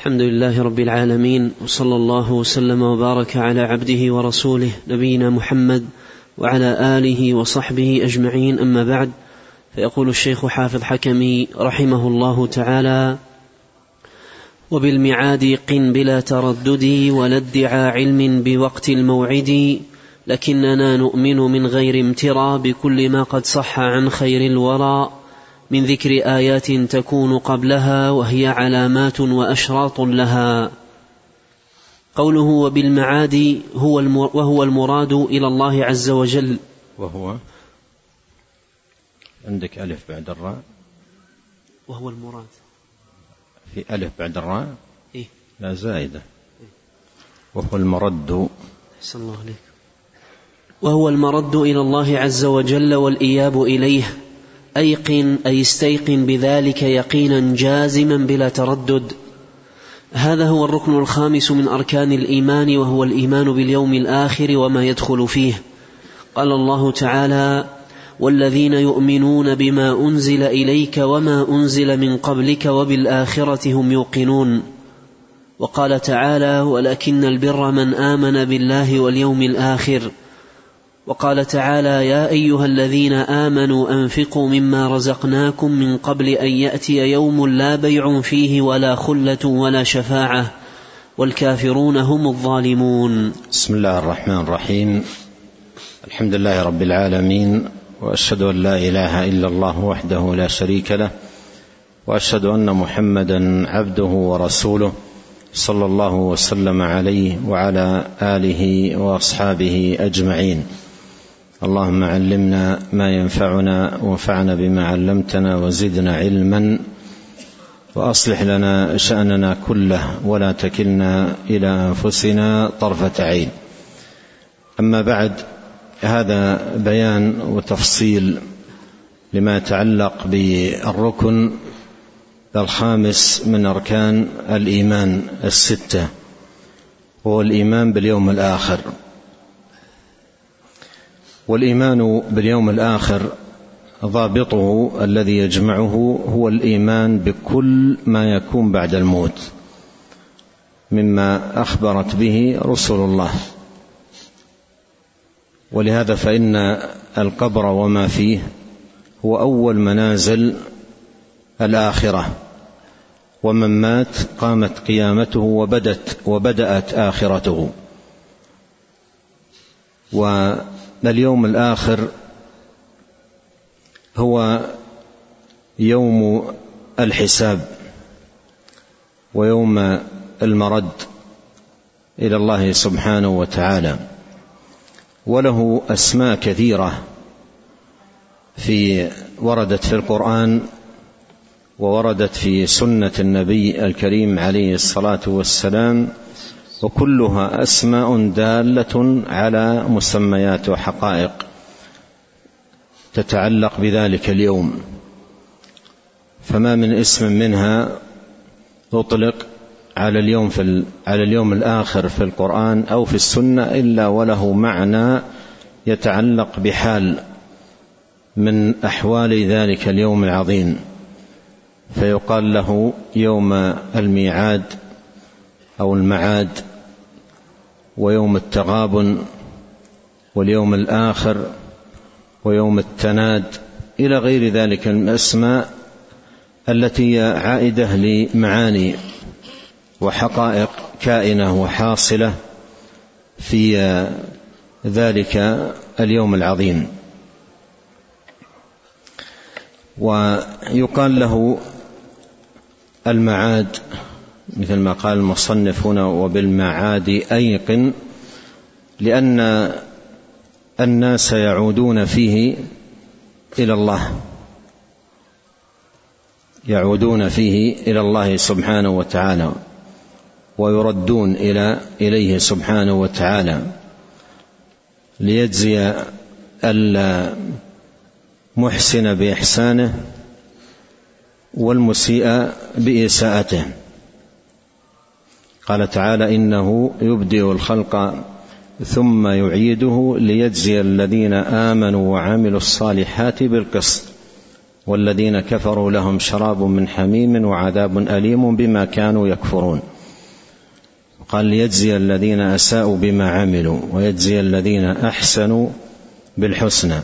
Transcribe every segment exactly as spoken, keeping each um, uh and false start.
الحمد لله رب العالمين، وصلى الله وسلم وبارك على عبده ورسوله نبينا محمد وعلى آله وصحبه أجمعين، أما بعد. فيقول الشيخ حافظ حكمي رحمه الله تعالى: وبالميعاد قن بلا تردد، ولا ادعى علم بوقت الموعد، لكننا نؤمن من غير امترى بكل ما قد صح عن خير الورى، من ذكر آيات تكون قبلها، وهي علامات وأشراط لها. قوله وبالمعاد هو وهو المراد إلى الله عز وجل. وهو عندك ألف بعد الراء، وهو المراد في ألف بعد الراء إيه؟ لا زائدة. إيه؟ وهو المرد. أحسن الله عليك. وهو المرد إلى الله عز وجل والإياب إليه. أيقن أي استيقن بذلك يقينا جازما بلا تردد. هذا هو الركن الخامس من أركان الإيمان، وهو الإيمان باليوم الآخر وما يدخل فيه. قال الله تعالى: والذين يؤمنون بما أنزل إليك وما أنزل من قبلك وبالآخرة هم يوقنون. وقال تعالى: ولكن البر من آمن بالله واليوم الآخر. وقال تعالى: يا أيها الذين آمنوا أنفقوا مما رزقناكم من قبل أن يأتي يوم لا بيع فيه ولا خلة ولا شفاعة والكافرون هم الظالمون. بسم الله الرحمن الرحيم. الحمد لله رب العالمين، وأشهد أن لا إله إلا الله وحده لا شريك له، وأشهد أن محمدا عبده ورسوله، صلى الله وسلم عليه وعلى آله وأصحابه أجمعين. اللهم علمنا ما ينفعنا، وانفعنا بما علمتنا، وزدنا علما، وأصلح لنا شأننا كله، ولا تكلنا إلى أنفسنا طرفة عين. أما بعد، هذا بيان وتفصيل لما يتعلق بالركن الخامس من أركان الإيمان الستة، هو الإيمان باليوم الآخر. والإيمان باليوم الآخر ضابطه الذي يجمعه هو الإيمان بكل ما يكون بعد الموت مما أخبرت به رسل الله. ولهذا فإن القبر وما فيه هو أول منازل الآخرة، ومن مات قامت قيامته وبدت وبدأت آخرته. واليوم الآخر هو يوم الحساب ويوم المرد إلى الله سبحانه وتعالى، وله أسماء كثيرة في وردت في القرآن ووردت في سنة النبي الكريم عليه الصلاة والسلام، وكلها أسماء دالة على مسميات وحقائق تتعلق بذلك اليوم. فما من اسم منها أطلق على اليوم في على اليوم الآخر في القرآن أو في السنة إلا وله معنى يتعلق بحال من أحوال ذلك اليوم العظيم، فيقال له يوم الميعاد أو المعاد، ويوم التغابن، واليوم الآخر، ويوم التناد، إلى غير ذلك من الأسماء التي عائدة لمعاني وحقائق كائنة وحاصلة في ذلك اليوم العظيم. ويقال له المعاد مثل ما قال المصنف هنا: وبالمعاد أيقن، لأن الناس يعودون فيه إلى الله يعودون فيه إلى الله سبحانه وتعالى، ويردون إلى إليه سبحانه وتعالى ليجزي المحسن بإحسانه والمسيء بإساءته. قال تعالى: إنه يبدئ الخلق ثم يعيده ليجزي الذين آمنوا وعملوا الصالحات بالقسط، والذين كفروا لهم شراب من حميم وعذاب أليم بما كانوا يكفرون. قال ليجزي الذين أساءوا بما عملوا ويجزي الذين أحسنوا بالحسنى،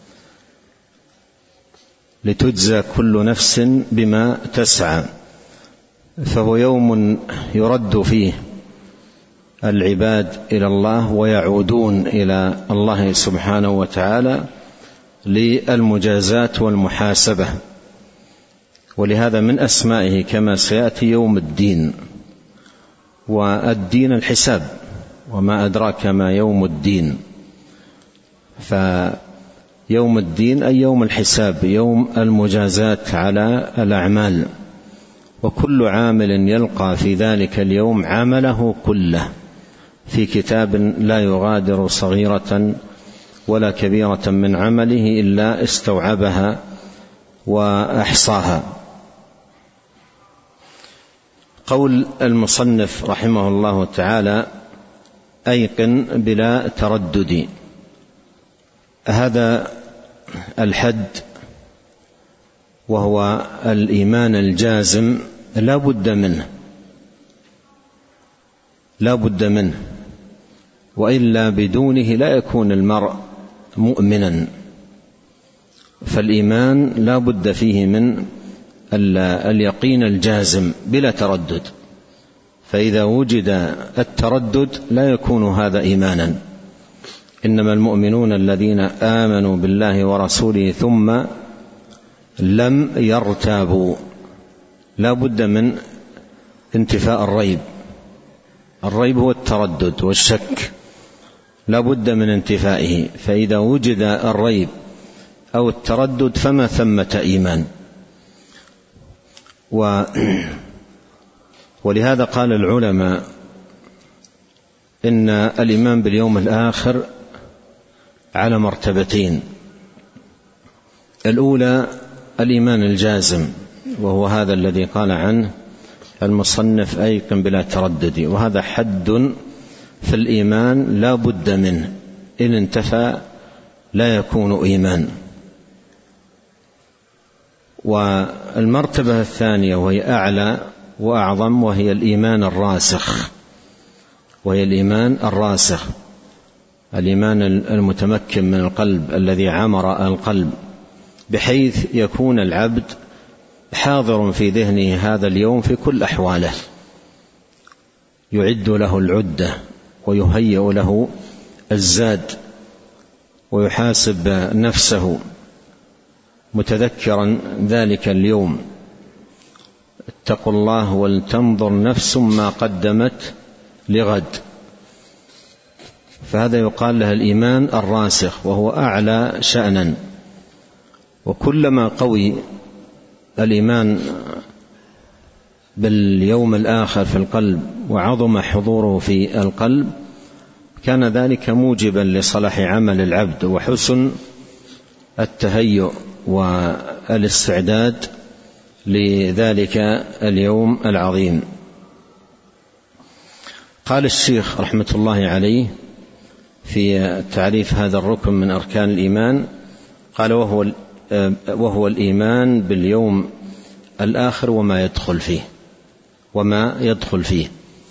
لتجزى كل نفس بما تسعى. فهو يوم يرد فيه العباد إلى الله ويعودون إلى الله سبحانه وتعالى للمجازاة والمحاسبة، ولهذا من أسمائه كما سيأتي يوم الدين، والدين الحساب، وما أدراك ما يوم الدين. فيوم الدين أي يوم الحساب، يوم المجازاة على الأعمال، وكل عامل يلقى في ذلك اليوم عمله كله في كتاب لا يغادر صغيرة ولا كبيرة من عمله إلا استوعبها وأحصاها. قول المصنف رحمه الله تعالى: أيقن بلا تردد. هذا الحد وهو الإيمان الجازم لا بد منه، لا بد منه، وإلا بدونه لا يكون المرء مؤمنا. فالإيمان لا بد فيه من اليقين الجازم بلا تردد، فإذا وجد التردد لا يكون هذا إيمانا. إنما المؤمنون الذين آمنوا بالله ورسوله ثم لم يرتابوا. لا بد من انتفاء الريب، الريب هو التردد والشك، لا بد من انتفائه. فإذا وجد الريب أو التردد فما ثمة إيمان. و ولهذا قال العلماء إن الإيمان باليوم الآخر على مرتبتين: الأولى الإيمان الجازم، وهو هذا الذي قال عنه المصنف: أيقن بلا تردد. وهذا حد في الإيمان لا بد منه، إن انتفى لا يكون إيمان. والمرتبة الثانية وهي أعلى وأعظم، وهي الإيمان الراسخ، وهي الإيمان الراسخ، الإيمان المتمكن من القلب الذي عمر القلب، بحيث يكون العبد حاضر في ذهنه هذا اليوم في كل أحواله، يعد له العدة ويهيئ له الزاد، ويحاسب نفسه متذكرا ذلك اليوم: اتقوا الله ولتنظر نفس ما قدمت لغد. فهذا يقال له الإيمان الراسخ، وهو أعلى شأنا. وكلما قوي الإيمان باليوم الآخر في القلب وعظم حضوره في القلب، كان ذلك موجبا لصلاح عمل العبد وحسن التهيؤ والاستعداد لذلك اليوم العظيم. قال الشيخ رحمة الله عليه في تعريف هذا الركن من أركان الإيمان، قال: وهو وهو الإيمان باليوم الآخر وما يدخل فيه وما يدخل فيه.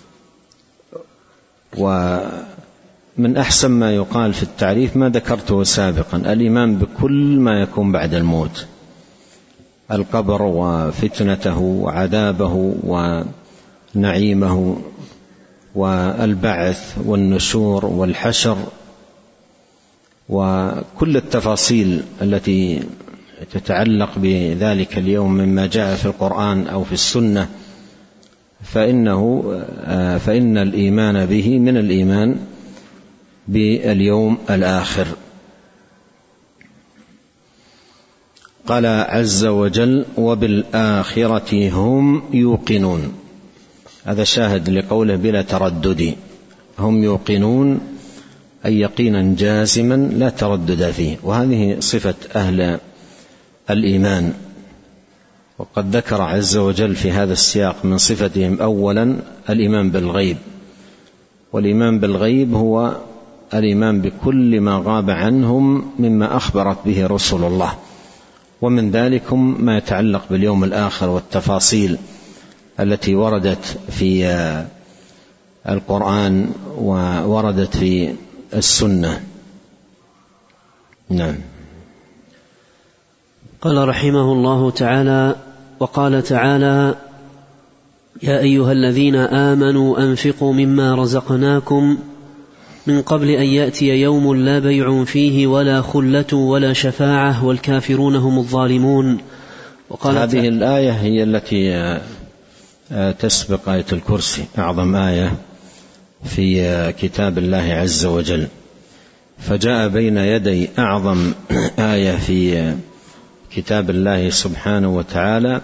ومن أحسن ما يقال في التعريف ما ذكرته سابقا: الإيمان بكل ما يكون بعد الموت، القبر وفتنته وعذابه ونعيمه والبعث والنشور والحشر، وكل التفاصيل التي تتعلق بذلك اليوم مما جاء في القرآن أو في السنة، فإنه فإن الإيمان به من الإيمان باليوم الآخر. قال عز وجل: وبالآخرة هم يوقنون. هذا شاهد لقوله بلا تردد، هم يوقنون أي يقينا جازما لا تردد فيه. وهذه صفة أهل الإيمان. وقد ذكر عز وجل في هذا السياق من صفتهم أولا الإيمان بالغيب، والإيمان بالغيب هو الإيمان بكل ما غاب عنهم مما أخبرت به رسل الله، ومن ذلك ما يتعلق باليوم الآخر والتفاصيل التي وردت في القرآن ووردت في السنة. نعم. قال رحمه الله تعالى: وقال تعالى: يا أيها الذين آمنوا أنفقوا مما رزقناكم من قبل أن يأتي يوم لا بيع فيه ولا خلة ولا شفاعة والكافرون هم الظالمون. وقال هذه الآية هي التي تسبق آية الكرسي، أعظم آية في كتاب الله عز وجل، فجاء بين يدي أعظم آية في كتاب الله سبحانه وتعالى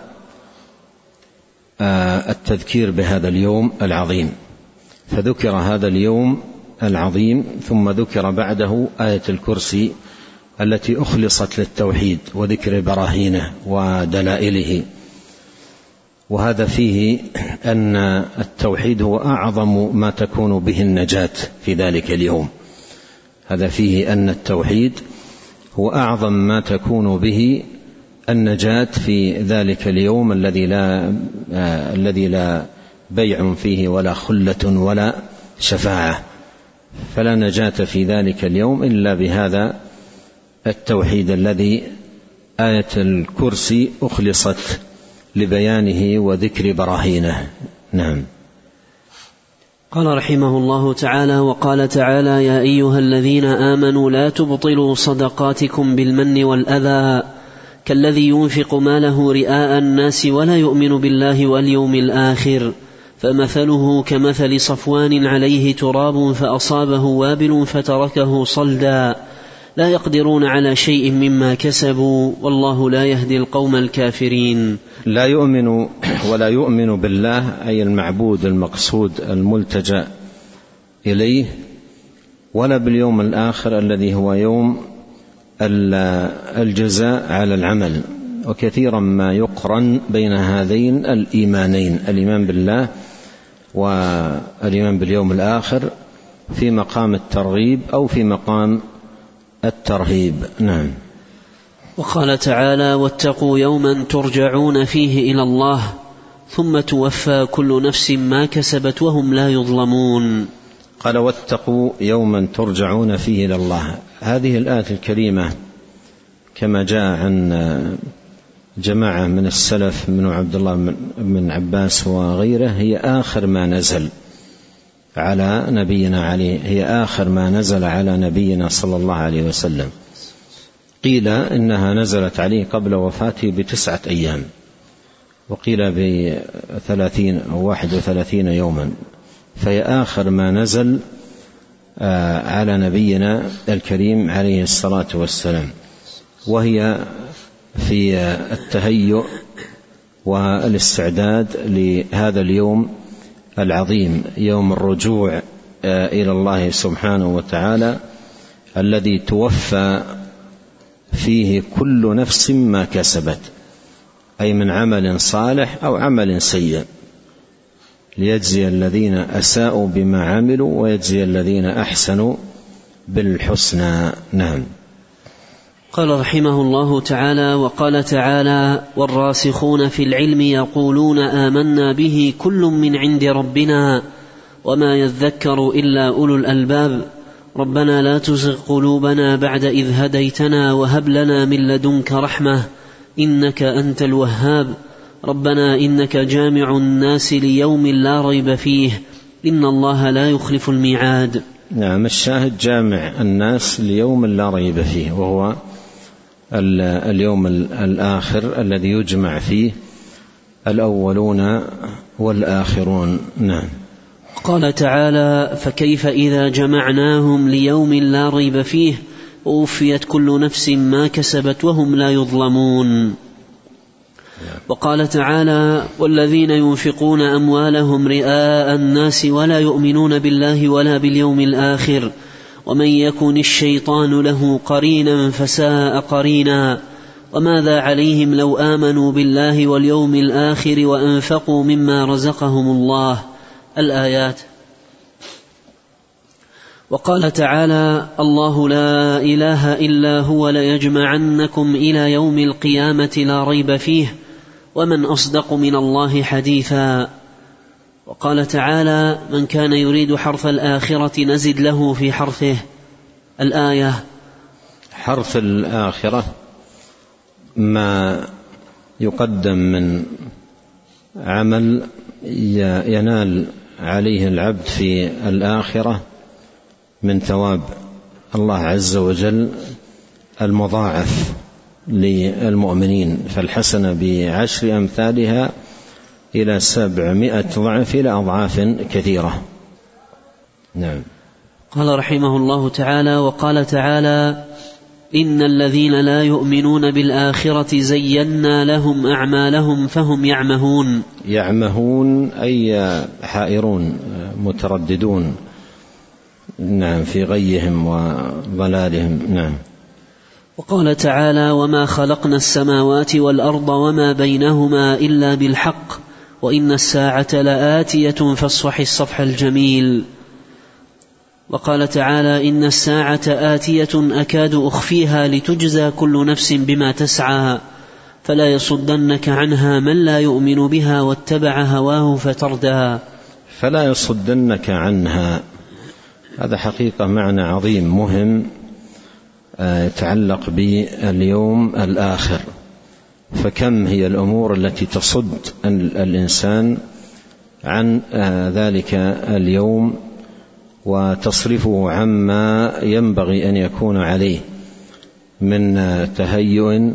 التذكير بهذا اليوم العظيم، فذكر هذا اليوم العظيم ثم ذكر بعده آية الكرسي التي أخلصت للتوحيد وذكر براهينه ودلائله. وهذا فيه أن التوحيد هو أعظم ما تكون به النجاة في ذلك اليوم. هذا فيه أن التوحيد هو أعظم ما تكون به النجاة في ذلك اليوم الذي لا آه الذي لا بيع فيه ولا خلة ولا شفاعة، فلا نجاة في ذلك اليوم إلا بهذا التوحيد الذي آية الكرسي أخلصت لبيانه وذكر براهينه. نعم. قال رحمه الله تعالى: وقال تعالى: يا أيها الذين آمنوا لا تبطلوا صدقاتكم بالمن والأذى كالذي ينفق ماله رئاء الناس ولا يؤمن بالله واليوم الآخر فمثله كمثل صفوان عليه تراب فأصابه وابل فتركه صلدا لا يقدرون على شيء مما كسبوا والله لا يهدي القوم الكافرين. لا يؤمن ولا يؤمن بالله أي المعبود المقصود الملتجأ إليه، ولا باليوم الآخر الذي هو يوم الجزاء على العمل. وكثيرا ما يقرن بين هذين الإيمانين، الإيمان بالله والإيمان باليوم الآخر، في مقام الترغيب أو في مقام الترهيب. نعم. وقال تعالى: واتقوا يوما ترجعون فيه إلى الله ثم توفى كل نفس ما كسبت وهم لا يظلمون. قال: واتقوا يوما ترجعون فيه إلى الله. هذه الآية الكريمة كما جاء عن جماعة من السلف من عبد الله بن عباس وغيره هي آخر ما نزل على نبينا عليه هي آخر ما نزل على نبينا صلى الله عليه وسلم. قيل إنها نزلت عليه قبل وفاته بتسعة أيام، وقيل بثلاثين أو واحد وثلاثين يوما، فهي آخر ما نزل على نبينا الكريم عليه الصلاة والسلام، وهي في التهيؤ والاستعداد لهذا اليوم العظيم، يوم الرجوع إلى الله سبحانه وتعالى الذي توفى فيه كل نفس ما كسبت، أي من عمل صالح أو عمل سيء، ليجزي الذين أساءوا بما عملوا ويجزي الذين أحسنوا بالحسنى. نعم. قال رحمه الله تعالى: وقال تعالى: والراسخون في العلم يقولون آمنا به كل من عند ربنا وما يذكر إلا أولو الألباب ربنا لا تزغ قلوبنا بعد إذ هديتنا وهب لنا من لدنك رحمة إنك أنت الوهاب ربنا إنك جامع الناس ليوم لا ريب فيه إن الله لا يخلف الميعاد. نعم. الشاهد جامع الناس ليوم لا ريب فيه، وهو اليوم الآخر الذي يجمع فيه الأولون والآخرون. نعم. قال تعالى: فكيف إذا جمعناهم ليوم لا ريب فيه ووفيت كل نفس ما كسبت وهم لا يظلمون. وقال تعالى: والذين ينفقون أموالهم رئاء الناس ولا يؤمنون بالله ولا باليوم الآخر ومن يكن الشيطان له قرينا فساء قرينا وماذا عليهم لو آمنوا بالله واليوم الآخر وأنفقوا مما رزقهم الله. الآيات. وقال تعالى: الله لا إله إلا هو ليجمعنكم إلى يوم القيامة لا ريب فيه ومن أصدق من الله حديثا. وقال تعالى: من كان يريد حرث الآخرة نزد له في حرثه. الآية. حرث الآخرة ما يقدم من عمل ينال عليه العبد في الآخرة من ثواب الله عز وجل المضاعف للمؤمنين، فالحسنة بعشر أمثالها إلى سبعمائة ضعف إلى أضعاف كثيرة. نعم. قال رحمه الله تعالى: وقال تعالى: إن الذين لا يؤمنون بالآخرة زينا لهم أعمالهم فهم يعمهون. يعمهون أي حائرون مترددون، نعم، في غيهم وضلالهم. نعم. وقال تعالى: وما خلقنا السماوات والأرض وما بينهما إلا بالحق وإن الساعة لآتية فاصفح الصفح الجميل. وقال تعالى: إن الساعة آتية أكاد أخفيها لتجزى كل نفس بما تسعى فلا يصدنك عنها من لا يؤمن بها واتبع هواه فتردى. فلا يصدنك عنها، هذا حقيقة معنى عظيم مهم يتعلق باليوم الآخر. فكم هي الأمور التي تصد الإنسان عن ذلك اليوم وتصرفه عما ينبغي أن يكون عليه من تهيؤ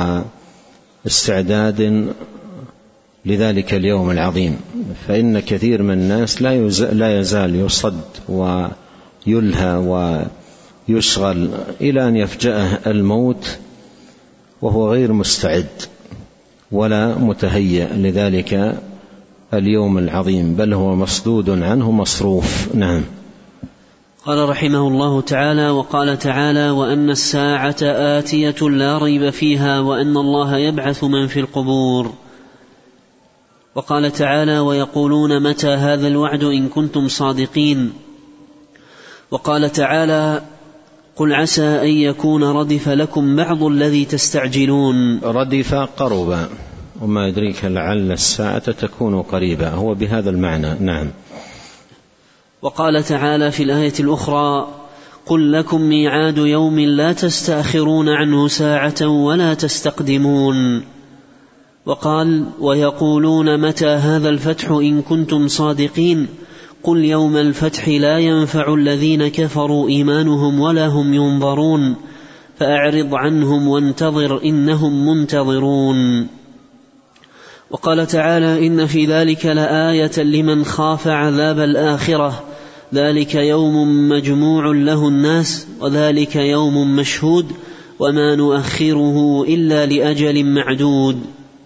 واستعداد لذلك اليوم العظيم. فإن كثير من الناس لا يزال يصد ويلهى ويشغل إلى أن يفجأه الموت وهو غير مستعد ولا متهيأ لذلك اليوم العظيم، بل هو مصدود عنه مصروف. نعم. قال رحمه الله تعالى: وقال تعالى: وأن الساعة آتية لا ريب فيها وأن الله يبعث من في القبور. وقال تعالى: ويقولون متى هذا الوعد إن كنتم صادقين. وقال تعالى: قل عسى أن يكون ردف لكم بعض الذي تستعجلون. ردف قربا، وما يدريك لعل الساعة تكون قريبا، هو بهذا المعنى. نعم. وقال تعالى في الآية الأخرى: قل لكم ميعاد يوم لا تستأخرون عنه ساعة ولا تستقدمون. وقال: ويقولون متى هذا الفتح إن كنتم صادقين. قل يوم الفتح لا ينفع الذين كفروا إيمانهم ولا هم ينظرون فأعرض عنهم وانتظر إنهم منتظرون. وقال تعالى: إن في ذلك لآية لمن خاف عذاب الآخرة ذلك يوم مجموع له الناس وذلك يوم مشهود وما نؤخره إلا لأجل معدود.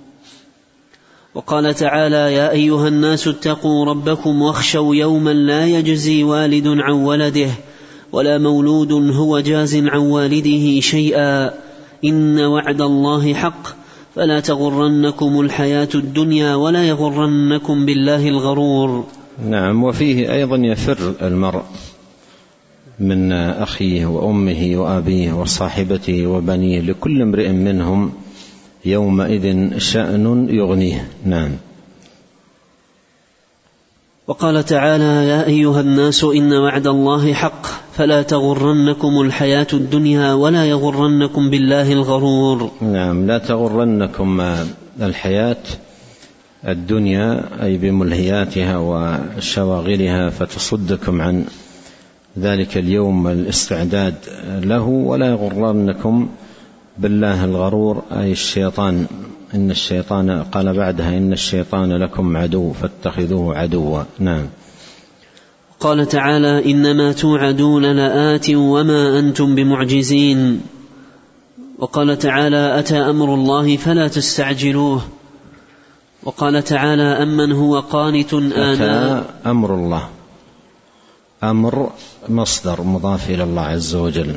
وقال تعالى: يا أيها الناس اتقوا ربكم واخشوا يوما لا يجزي والد عن ولده ولا مولود هو جاز عن والده شيئا إن وعد الله حق فلا تغرنكم الحياة الدنيا ولا يغرنكم بالله الغرور. نعم. وفيه أيضا يفر المرء من أخيه وأمه وأبيه وصاحبته وبنيه، لكل امرئ منهم يومئذ شأن يغنيه. نعم. وقال تعالى: يا أيها الناس إن وعد الله حق فلا تغرنكم الحياة الدنيا ولا يغرنكم بالله الغرور. نعم. لا تغرنكم الحياة الدنيا أي بملهياتها وشواغلها فتصدكم عن ذلك اليوم الاستعداد له، ولا يغرنكم بالله الغرور أي الشيطان. إن الشيطان قال بعدها: إن الشيطان لكم عدو فاتخذوه عدوا. نعم. قال تعالى: إنما توعدون لآت وما أنتم بمعجزين. وقال تعالى: أتى أمر الله فلا تستعجلوه. وقال تعالى: أمن هو قانت آناء. أتى أمر الله، أمر مصدر مضاف إلى الله عز وجل.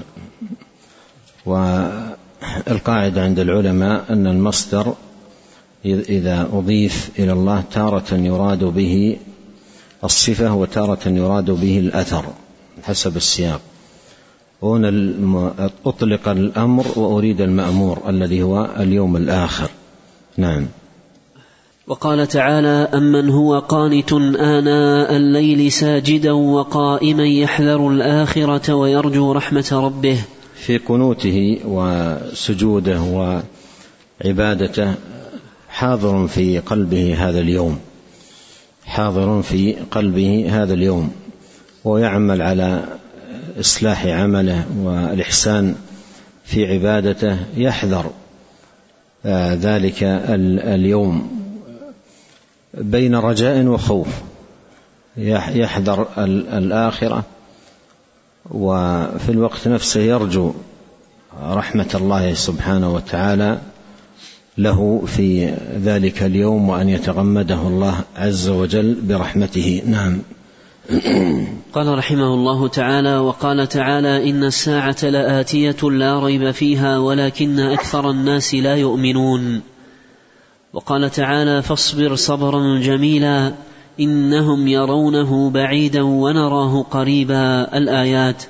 والقاعدة عند العلماء أن المصدر إذا أضيف إلى الله تارة يراد به الصفة وتارة يراد به الأثر حسب السياق. هنا أطلق الأمر وأريد المأمور الذي هو اليوم الآخر. نعم. وقال تعالى: أمن هو قانت آناء الليل ساجدا وقائما يحذر الآخرة ويرجو رحمة ربه. في قنوته وسجوده وعبادته حاضر في قلبه هذا اليوم، حاضر في قلبه هذا اليوم، ويعمل على إصلاح عمله والإحسان في عبادته، يحذر ذلك اليوم بين رجاء وخوف، يحذر الآخرة وفي الوقت نفسه يرجو رحمة الله سبحانه وتعالى له في ذلك اليوم، وأن يتغمده الله عز وجل برحمته. نعم. قال رحمه الله تعالى: وقال تعالى: إن الساعة لآتية لا ريب فيها ولكن أكثر الناس لا يؤمنون. وقال تعالى: فاصبر صبرا جميلا إنهم يرونه بعيدا ونراه قريبا. الآيات.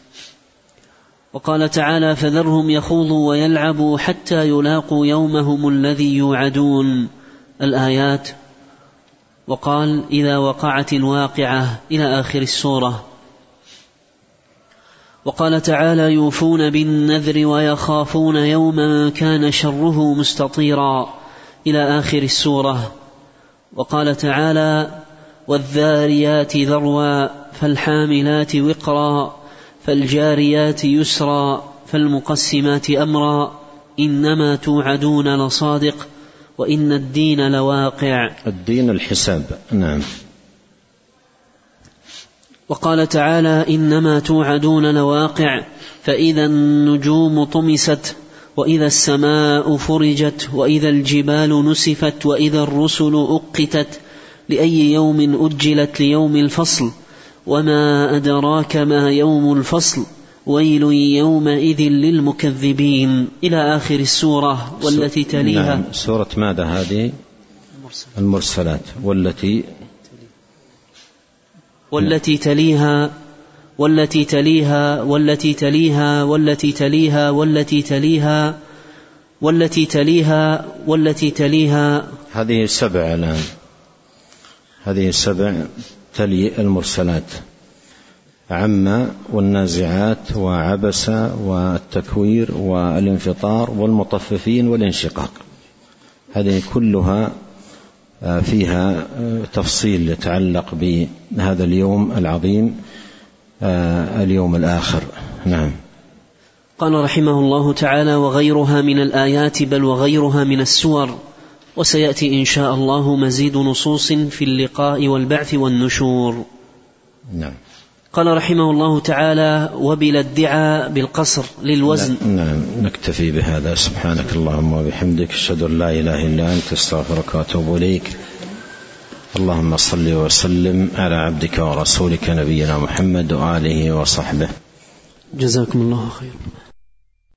وقال تعالى: فذرهم يخوضوا ويلعبوا حتى يلاقوا يومهم الذي يوعدون. الآيات. وقال: إذا وقعت الواقعة إلى آخر السورة. وقال تعالى: يوفون بالنذر ويخافون يوما كان شره مستطيرا إلى آخر السورة. وقال تعالى: والذاريات ذروا فالحاملات وقرا فالجاريات يسرا فالمقسمات أمرا إنما توعدون لصادق وإن الدين لواقع. الدين الحساب. نعم. وقال تعالى: إنما توعدون لواقع فإذا النجوم طمست وإذا السماء فرجت وإذا الجبال نسفت وإذا الرسل أقتت لأي يوم أجلت ليوم الفصل وما أدراك ما يوم الفصل ويل يومئذ للمكذبين إلى آخر السورة. والتي تليها. نعم. سورة ماذا هذه؟ المرسلات. والتي والتي تليها والتي تليها والتي تليها والتي تليها والتي تليها والتي تليها والتي تليها. هذه السبع الآن، هذه السبع تلي المرسلات: عما والنازعات وعبس والتكوير والانفطار والمطففين والانشقاق. هذه كلها فيها تفصيل يتعلق بهذا اليوم العظيم، اليوم الآخر. نعم. قال رحمه الله تعالى: وغيرها من الآيات بل وغيرها من السور. وسيأتي إن شاء الله مزيد نصوص في اللقاء والبعث والنشور. نعم. قال رحمه الله تعالى: وبلا ادعاء بالقصر للوزن. نعم. نكتفي بهذا. سبحانك اللهم وبحمدك، أشهد أن لا إله إلا أنت، أستغفرك وأتوب إليك. اللهم صل وسلم على عبدك ورسولك نبينا محمد وآله وصحبه. جزاكم الله خيرا.